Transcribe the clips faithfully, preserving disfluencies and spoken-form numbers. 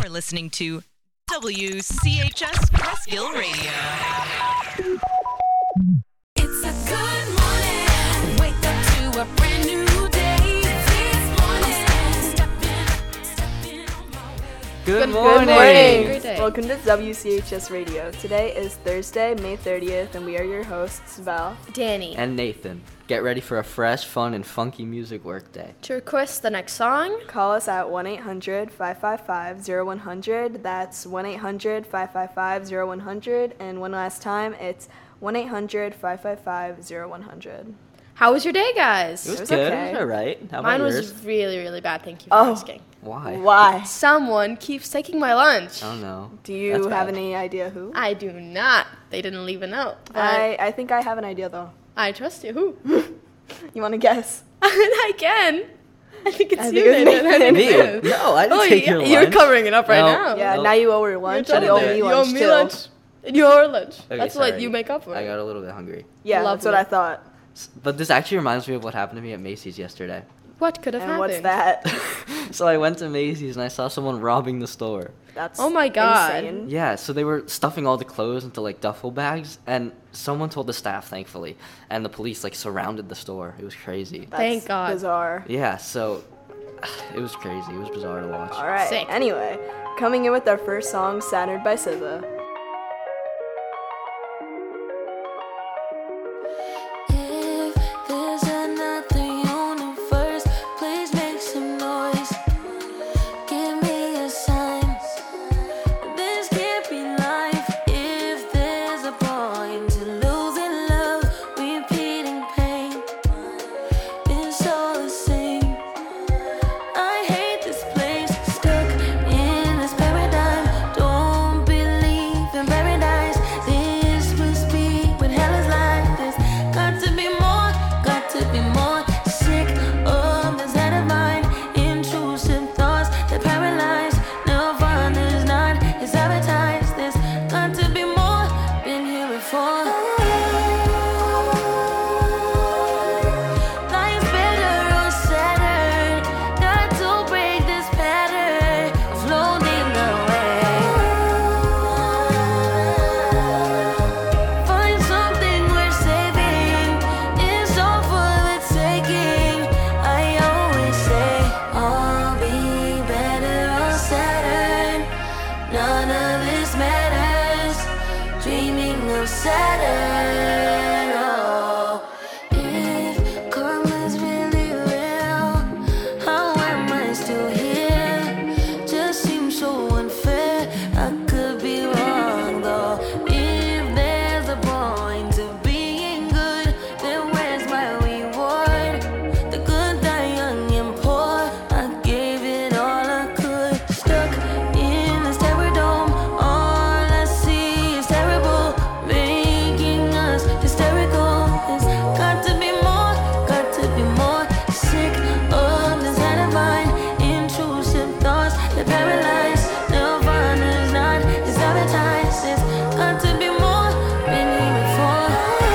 You're listening to W C H S Presskill Radio. It's a good morning. Wake up to a brand new day. This morning, stepping, stepping on my way. Good, Good morning. morning. Great day. Welcome to W C H S Radio. Today is Thursday, May thirtieth, and we are your hosts, Val. Danny. And Nathan. Get ready for a fresh, fun, and funky music workday. to request the next song, Call us at one eight hundred, five five five, zero one hundred. That's one eight hundred, five five five, zero one hundred. And one last time, it's one eight hundred, five five five, zero one hundred. how was your day, guys? It was, was good. okay. It was all right. How Mine about was yours? really, really bad. Thank you for Oh. asking. Why? Why? Someone keeps taking my lunch. I don't know. Do you That's have bad. any idea who? I do not. They didn't leave a note. But I, I think I have an idea, though. I trust you. Who? You want to guess? I can. I think it's I you, think it's Nathan. I think Me? it's you. No, I didn't Oh, take yeah, your lunch. you're covering it up right No. now. Yeah, Nope. now you owe her lunch, You're and you owe totally- me you lunch, owe me too. lunch. And your lunch. Okay, That's sorry. what you make up for. I got a little bit hungry. Yeah, that's what Lovely. I thought. S- But this actually reminds me of what happened to me at Macy's yesterday. What could have And happened? what's that? So I went to Macy's and I saw someone robbing the store. That's Oh my God. insane. Yeah, so they were stuffing all the clothes into like duffel bags, and someone told the staff, thankfully, and the police like surrounded the store. It was crazy. That's Thank God. bizarre. Yeah, so it was crazy. It was bizarre to watch. All right. Sick. Anyway, coming in with our first song, Saturn by S Z A. If there's another universe, please make some noise. Give me a sign. This can't be life. If there's a point to losing love, repeating pain, it's all the same. I hate this place, stuck in this paradigm. Don't believe in paradise. This must be when hell is like this. Got to be more, got to be more. Sick of this head of mine. Intrusive thoughts that paralyze. Nirvana's not, it's advertised. This got to be more, been here before. Life's better on Saturn. Got to break this pattern, floating away. Find something worth saving. It's all for the taking. I always say I'll be better on Saturn. None of this matters. Dreaming of Saturn. Oh. If karma's really real, how am I still here? Just seems so unfair. I could be wrong though. If there's a point to being good, then where's my reward? The good die young and poor. I gave it all I could. Stuck in this terror dome. All I see is terrible, making us hysterical. It's got to be more, got to be more. Sick of this head of mine. Intrusive thoughts that paralyze. Nirvana's not, it's advertised. It's got to be more, been here before.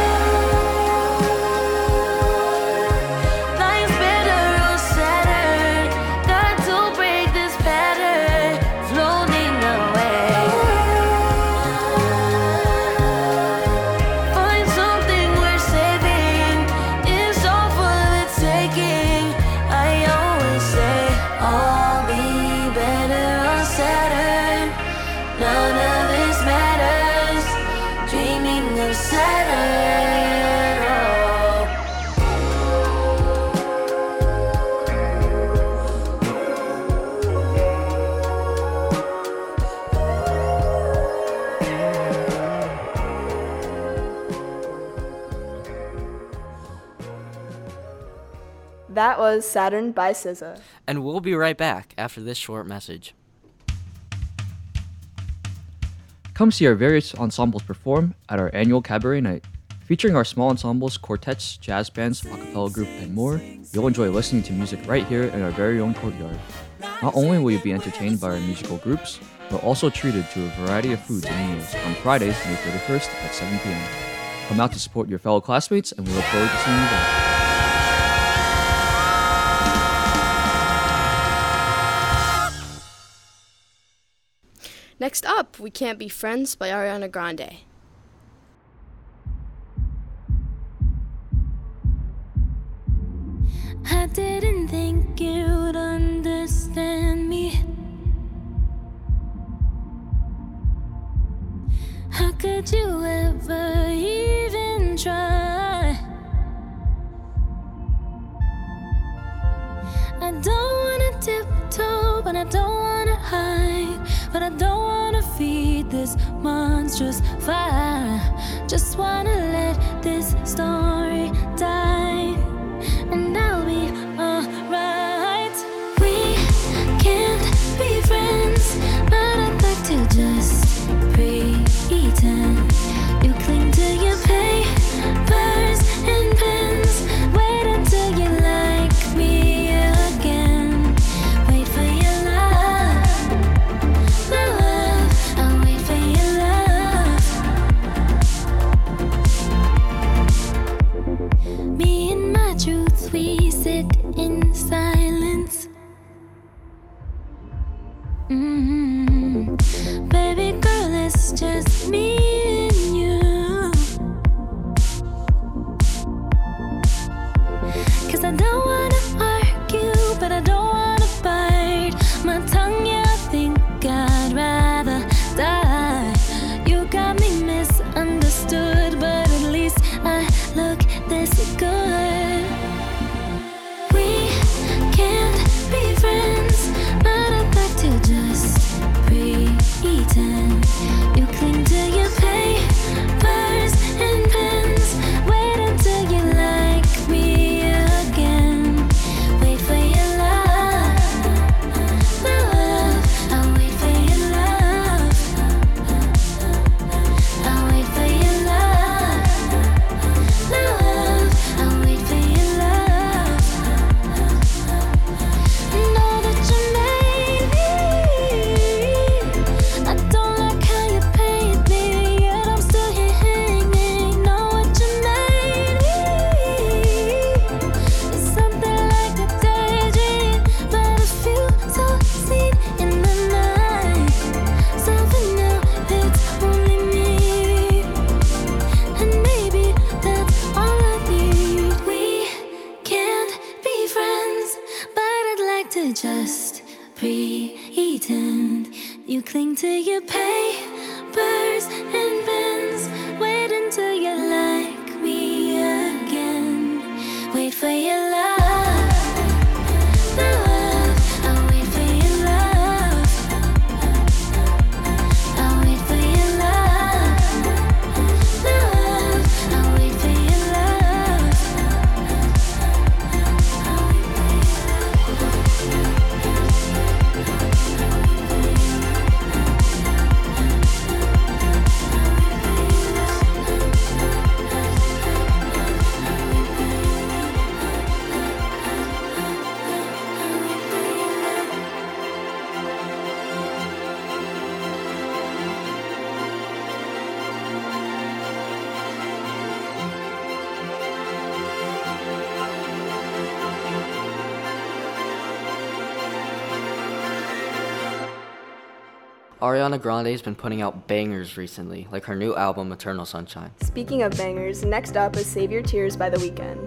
Life's better on Saturn. Got to break this pattern, floating away. Find something worth saving. It's all for the taking. I always say I'll be better on Saturn. None of this matters. Dreaming of Saturn. Oh. That was Saturn by S Z A. And we'll be right back after this short message. Come see our various ensembles perform at our annual cabaret night. Featuring our small ensembles, quartets, jazz bands, a cappella group, and more, you'll enjoy listening to music right here in our very own courtyard. Not only will you be entertained by our musical groups, but also treated to a variety of foods and meals on Friday, May thirty-first at seven p.m. Come out to support your fellow classmates, and we look forward to seeing you there. Next up, We Can't Be Friends by Ariana Grande. I didn't think you'd understand me. How could you ever even try? I don't wanna tiptoe, but I don't wanna hide. But I don't wanna feed this monstrous fire. Just wanna let this story die, and I'll be alright. We can't be friends, but I'd like to just pretend. You cling to your papers and pens. Wait until you like me again. Wait for your love, my love. I'll wait for your love. Me and my truth, we sit in silence. Mm-hmm. Baby girl, it's just me and you. 'Cause I don't wanna argue, but I don't wanna bite my tongue. Yeah, I think I'd rather die. You got me misunderstood, but at least I look this good. We can't be friends, but I'd like to just pretend. You cling to your papers and pens. Wait until you like me again. Wait for your love, my love. I'll wait for your love. I'll wait for your love, my love. I'll wait for your love. Know that you made me. I don't like how you paid me, yet I'm still here hanging. Know what you made me. It's something like a daydream, but I feel so seen in the night. So for now, it's only me, and maybe that's all I need. We can't be friends, but I'd like to just pretend. You cling to your papers and pens. Wait until you like me again. Wait for your love, my love. I'll wait for your love. I'll wait for your love, my love. I'll wait for your love. I'll wait for your love. Ariana Grande's been putting out bangers recently, like her new album Eternal Sunshine. Speaking of bangers, next up is Save Your Tears by The Weeknd.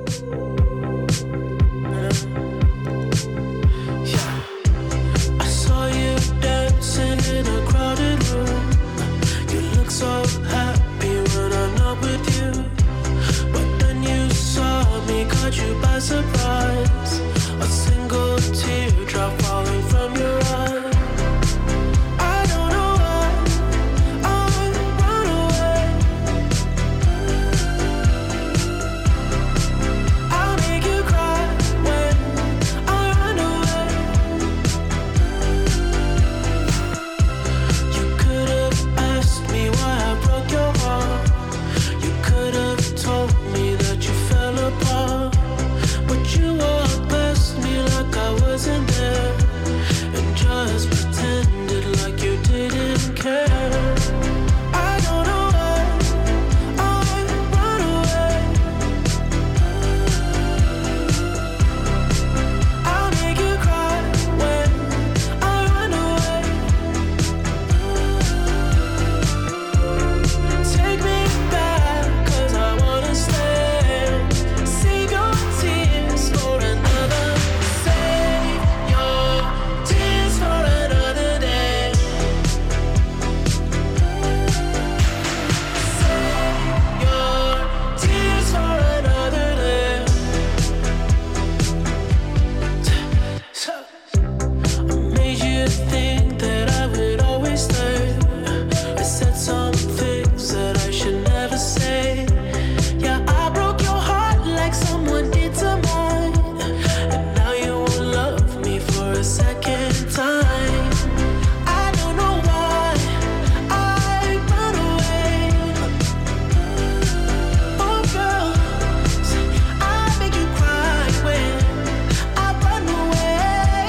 I saw you dancing in a crowded room. You look so happy when I'm not with you. But then you saw me, caught you by surprise. A single teardrop falling from your eye. I'll did think that I would always learn. I said some things that I should never say. Yeah, I broke your heart like someone did to mine. And now you won't love me for a second time. I don't know why I run away. Oh girl, I make you cry when I run away.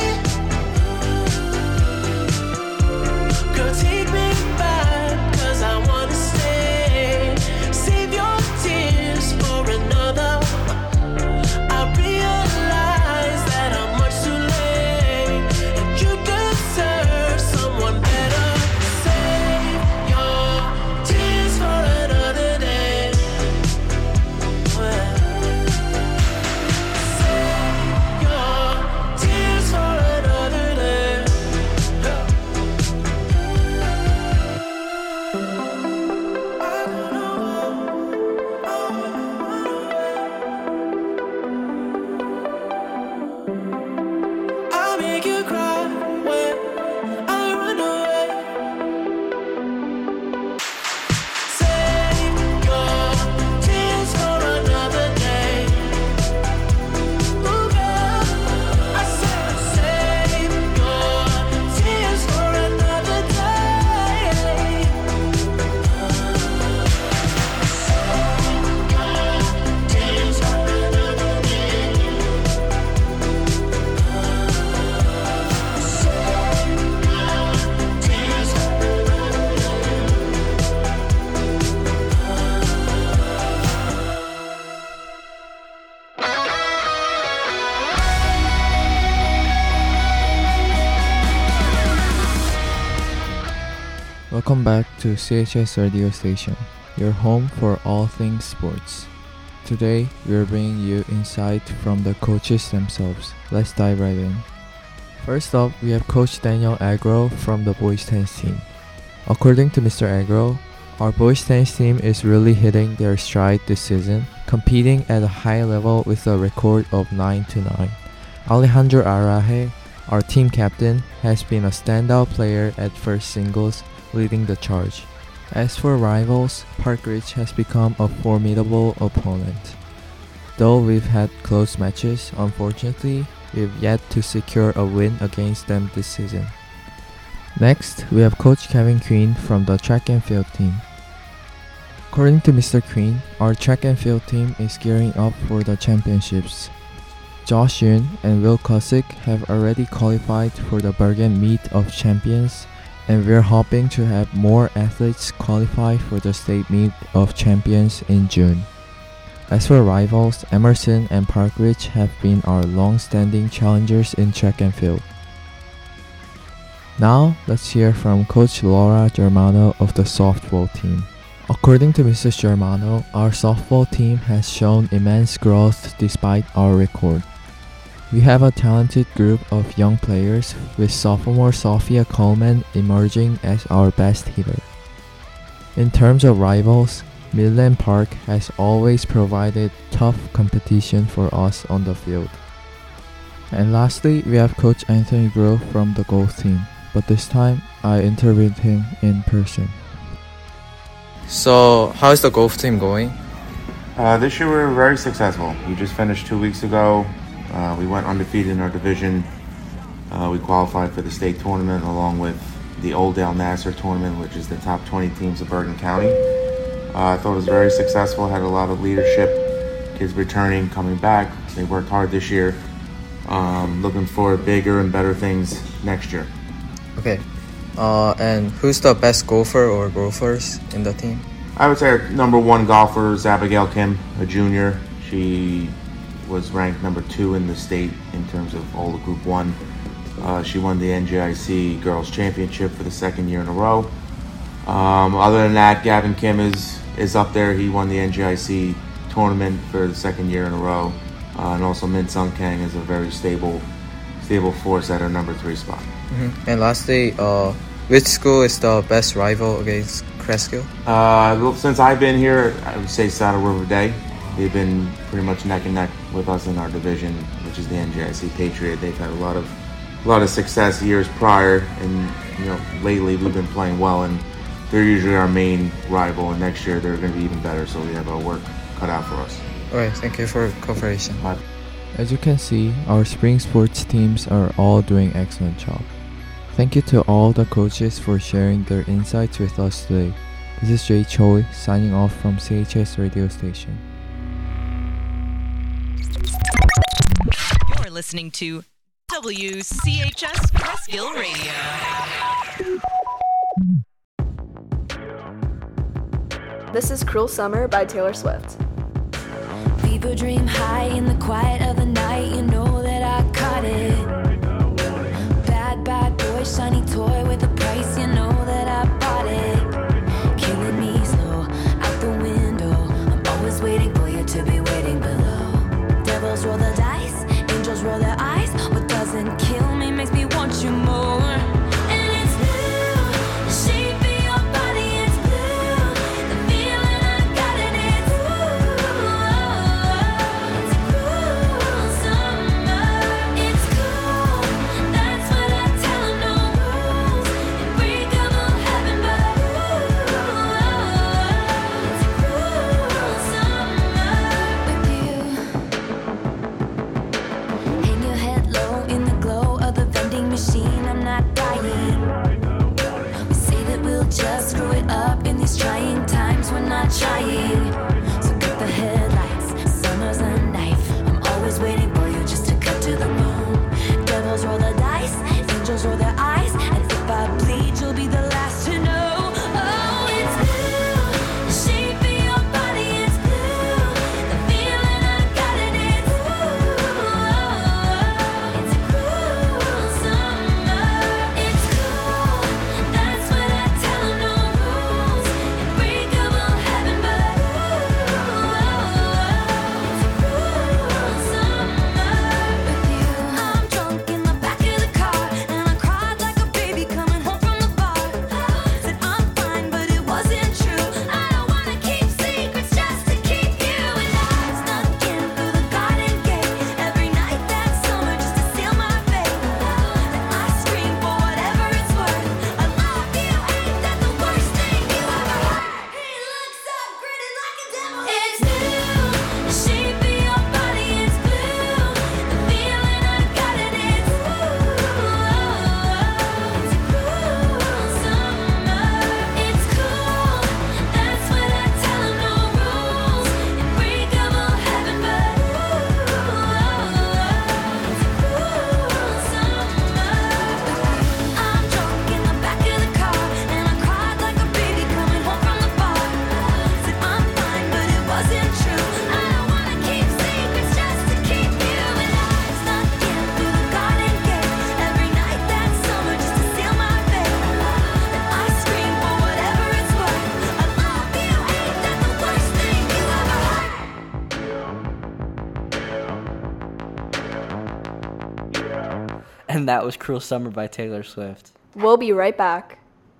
Girl, take me back, 'cause I wanna stay. Save your tears for another. I realize that I'm much too late, and you deserve someone better. Save your tears for another day. Save your tears for another day. I make you cry when I run away. Save your tears for another day. Ooh, girl, I said save your tears for another day. Tears for another day. Tears for Welcome back to C H S Radio Station, your home for all things sports. Today, we are bringing you insight from the coaches themselves. Let's dive right in. First up, we have Coach Daniel Agro from the boys tennis team. According to Mister Agro, our boys tennis team is really hitting their stride this season, competing at a high level with a record of nine to nine. Alejandro Araje, our team captain, has been a standout player at first singles, leading the charge. As for rivals, Park Ridge has become a formidable opponent. Though we've had close matches, unfortunately, we've yet to secure a win against them this season. Next, we have Coach Kevin Queen from the track and field team. According to Mister Queen, our track and field team is gearing up for the championships. Josh Yun and Will Cusick have already qualified for the Bergen Meet of Champions, and we're hoping to have more athletes qualify for the State Meet of Champions in June. As for rivals, Emerson and Park Ridge have been our long-standing challengers in track and field. Now, let's hear from Coach Laura Germano of the softball team. According to Missus Germano, our softball team has shown immense growth despite our record. We have a talented group of young players, with sophomore Sophia Coleman emerging as our best hitter. In terms of rivals, Midland Park has always provided tough competition for us on the field. And lastly, we have Coach Anthony Grove from the golf team, but this time I interviewed him in person. So, how is the golf team going? Uh, this year we were very successful. We just finished two weeks ago. Uh, we went undefeated in our division. Uh, we qualified for the state tournament along with the Oldale Nassar tournament, which is the top twenty teams of Bergen County. Uh, I thought it was very successful, had a lot of leadership, kids returning, coming back. They worked hard this year. Um, looking for bigger and better things next year. Okay. Uh, and who's the best golfer or golfers in the team? I would say our number one golfer is Abigail Kim, a junior. She was ranked number two in the state in terms of all the Group one. Uh, she won the N J I C Girls Championship for the second year in a row. Um, other than that, Gavin Kim is, is up there. He won the N J I C tournament for the second year in a row. Uh, and also Min Sung Kang is a very stable stable force at her number three spot. Mm-hmm. And lastly, uh, which school is the best rival against Cresskill? Uh, since I've been here, I would say Saddle River Day. They've been pretty much neck and neck with us in our division, which is the N J I C Patriot. They've had a lot of a lot of success years prior, and you know lately we've been playing well, and they're usually our main rival. And next year they're going to be even better, so we have our work cut out for us. Alright, thank you for cooperation. Bye. As you can see, our spring sports teams are all doing excellent job. Thank you to all the coaches for sharing their insights with us today. This is Jay Choi signing off from C H S Radio Station. You're listening to W C H S Presskill Radio. This is Cruel Summer by Taylor Swift. Fever dream high in the quiet of the night. You know that I caught it. Bad, bad boy, shiny toy with a price. You know that I bought it. Killing me slow, out the window. I'm always waiting for you to be waiting below. Devils roll the dice, angels roll their eyes. What doesn't kill me makes me want you more. And it's blue, the shape of your body is blue. The feeling I got in it's ooh. It's a cruel summer. It's cool, that's what I tell 'em. No rules, unbreakable heaven, but ooh. It's a cruel summer with you. Hang your head low in the glow of the vending machine. I'm not dying. We say that we'll just screw it up in these trying times. We're not trying. So cut the headlights. Summer's a knife. I'm always waiting for you just to cut to the bone. Devils roll the dice. Angels roll their eyes. And if I bleed, you'll be the last to know. Oh, it's blue. The shape of your body is blue. The feeling I got in it's ooh. It's a cruel summer. It's cool. That's what I tell 'em. No rules. Unbreakable heaven, but ooh. It's a cruel summer with you. I'm drunk in the back of the car, and I cried like a baby coming home from the bar. Said I'm fine, but it wasn't true. I don't wanna keep secrets just to keep you. And I snuck in through the garden gate every night that summer just to seal my fate. Then I screamed for whatever it's worth. I love you, ain't that the worst thing you ever heard? He looks up, grinning like a devil. It's blue, the shape of your body is blue. The feeling I got in it's ooh. It's a cruel summer. It's cool, that's what I tell 'em. No rules, unbreakable heaven, but ooh. It's a cruel summer. I'm drunk in the back of the car, and I cried like a baby coming home from the bar. Said I'm fine, but it wasn't true. I don't wanna keep secrets just to keep you. And I snuck in through the garden gate every night that summer just to seal my fate. Then I screamed for whatever it's worth. I love you, ain't that the worst thing you ever heard? And that was Cruel Summer by Taylor Swift. We'll be right back.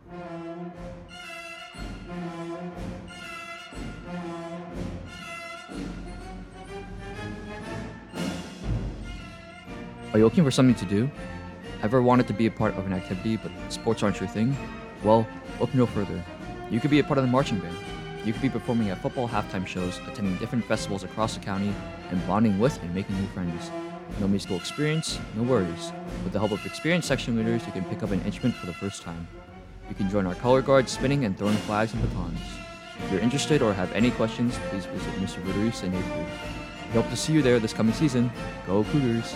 Are you looking for something to do? Ever wanted to be a part of an activity but sports aren't your thing? Well, look no further. You could be a part of the marching band. You could be performing at football halftime shows, attending different festivals across the county, and bonding with and making new friends. No musical experience? No worries. With the help of experienced section leaders, you can pick up an instrument for the first time. You can join our color guard spinning and throwing flags and batons. If you're interested or have any questions, please visit Mister Rudery's in April. We hope to see you there this coming season. Go Cougars!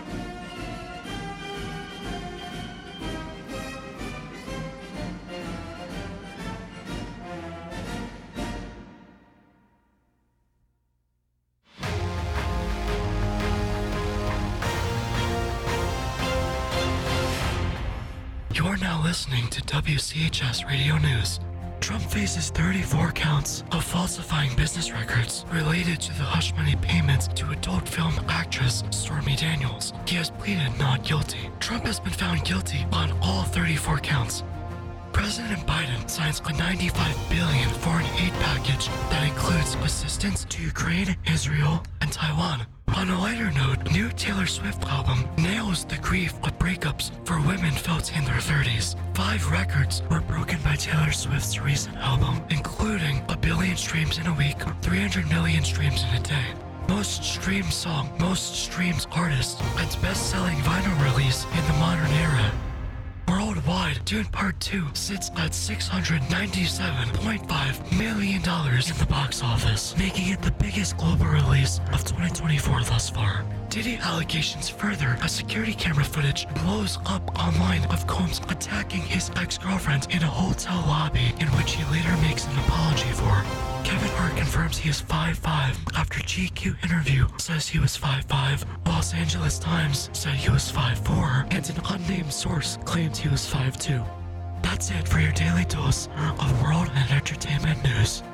You're now listening to W C H S Radio News. Trump faces thirty-four counts of falsifying business records related to the hush money payments to adult film actress Stormy Daniels. He has pleaded not guilty. Trump has been found guilty on all thirty-four counts. President Biden signs a ninety-five billion dollars foreign aid package that includes assistance to Ukraine, Israel, and Taiwan. On a lighter note, new Taylor Swift album nails the grief of breakups for women felt in their thirties. Five records were broken by Taylor Swift's recent album, including a billion streams in a week, three hundred million streams in a day. Most streamed song, most streamed artist, and best-selling vinyl release in the modern era. Worldwide, Dune Part two sits at six hundred ninety-seven point five million dollars in the box office, making it the biggest global release of twenty twenty-four thus far. Diddy allegations further as security camera footage blows up online of Combs attacking his ex-girlfriend in a hotel lobby, in which he later makes an apology for. Kevin Hart confirms he is five five after G Q interview says he was five five. Los Angeles Times said he was five four, and an unnamed source claimed he was five two. That's it for your daily dose of world and entertainment news.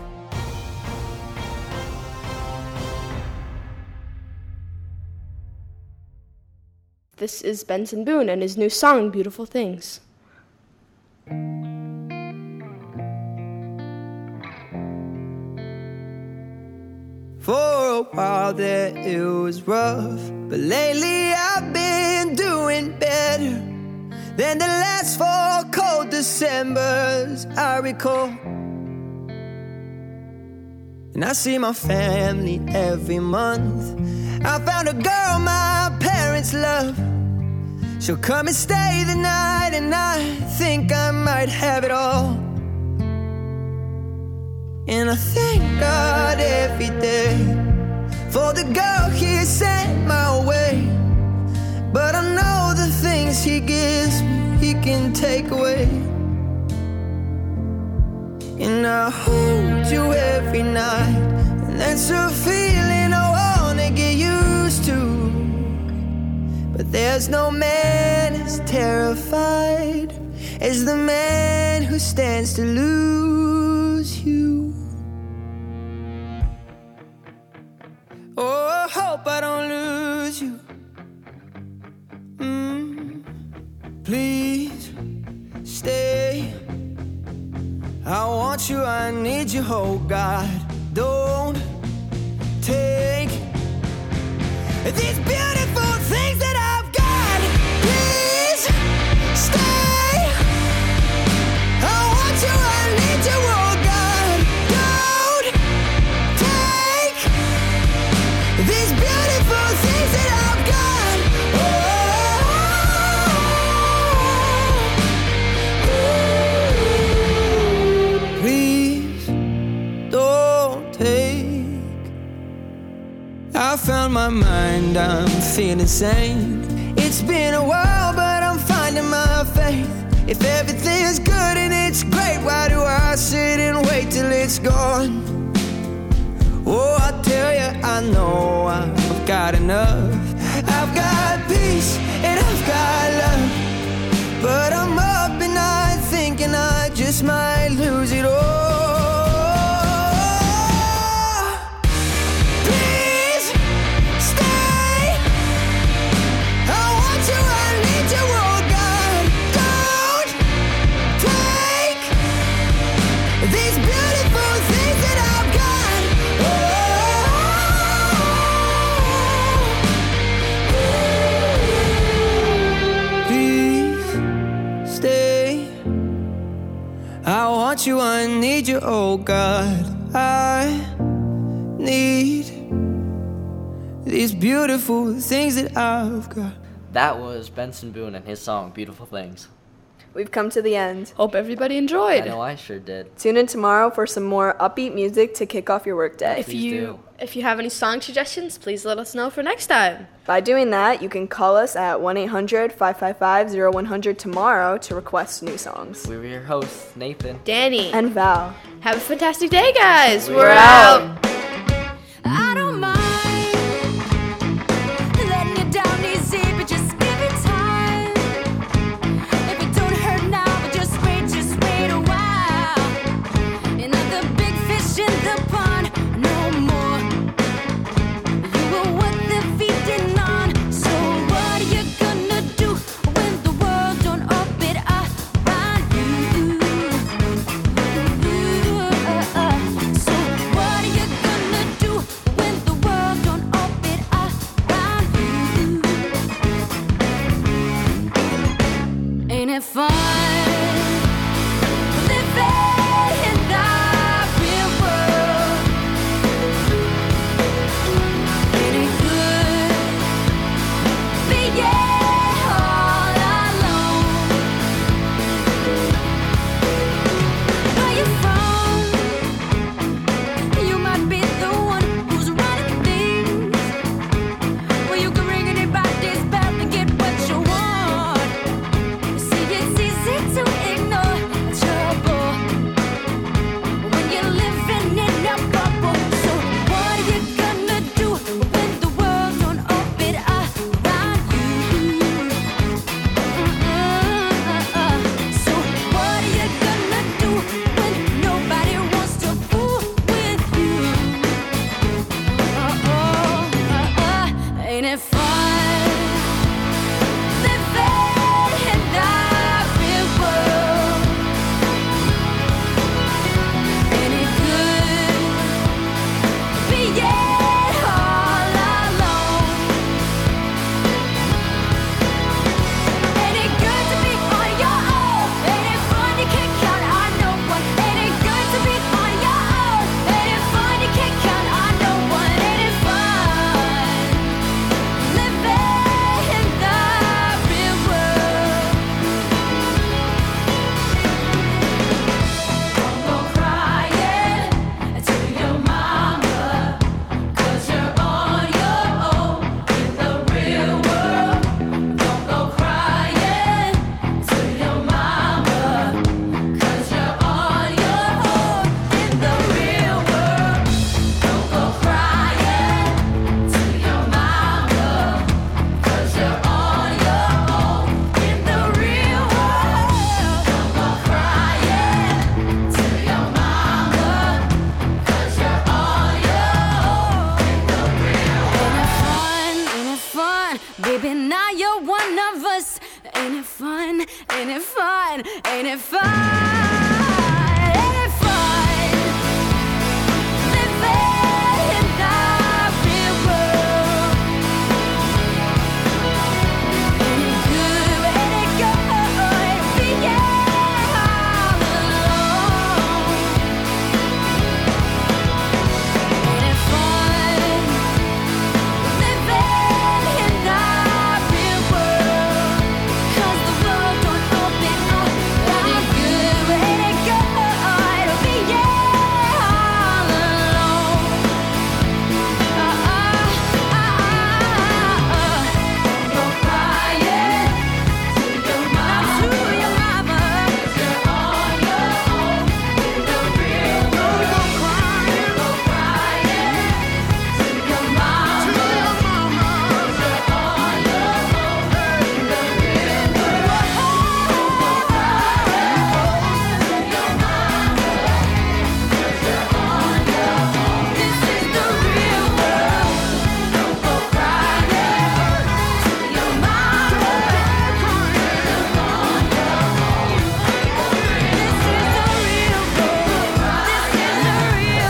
This is Benson Boone and his new song, Beautiful Things. For a while there it was rough, but lately I've been doing better than the last four cold Decembers I recall. And I see my family every month. I found a girl my parents love. She'll come and stay the night, and I think I might have it all. And I thank God every day for the girl He sent my way. But I know the things He gives me, He can take away. And I hold you every night, and that's a feeling I wanna get used to. But there's no man as terrified as the man who stands to lose you. Oh, I hope I don't lose you. Mm, please stay. I want you, I need you, oh God. Don't take these beautiful things that I've got. Please stay. I want you, I need you, oh God. Don't take these beautiful things that I've got. Oh, please don't take. I found my mind, I'm feeling sane. It's been a while, but I'm finding my faith. If everything's good and it's great, why do I sit and wait till it's gone? Oh, I tell you, I know I've got enough. I've got peace and I've got love, but I'm up at night thinking I just might lose it all. Please stay. I want you, I need you, oh God. Don't take these beautiful things that I've got. Please stay. I want you, I need you, oh God. I need these beautiful things that I've got. That was Benson Boone and his song, Beautiful Things. We've come to the end. Hope everybody enjoyed. I know I sure did. Tune in tomorrow for some more upbeat music to kick off your workday. If you if you have any song suggestions, please let us know for next time. By doing that, you can call us at one eight hundred, five five five, zero one zero zero tomorrow to request new songs. We were your hosts, Nathan, Danny, and Val. Have a fantastic day, guys. We're We're, out. out. I don't mind letting you down easy, but just give it time. If it don't hurt now, but just wait, just wait a while. Another big fish in the pond, no more. You were what they're feeding on. So what are you gonna do when the world don't orbit around you? So what are you gonna Ain't it fun? Ain't it fun? Ain't it fun? Living in the real world. Ain't it good? Ain't it good? Being all alone. Ain't it fun? Living in the real world. 'Cause the world don't open up. Ain't it good? Ain't it good? Being all alone. Uh, uh, uh, uh. Go crying to your mama. To your mama. 'Cause you're on your own in the real world. Go crying, go crying to your mama. To your mama. 'Cause you're on your own in the real world. Go crying to your mama. 'Cause you're on your own. This is the real world. Don't go crying to your mama. 'Cause you're on your own. This is the real world. This is the real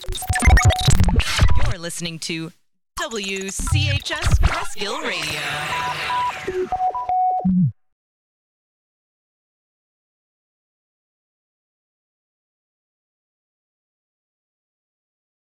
You're listening to W C H S Presskill Radio.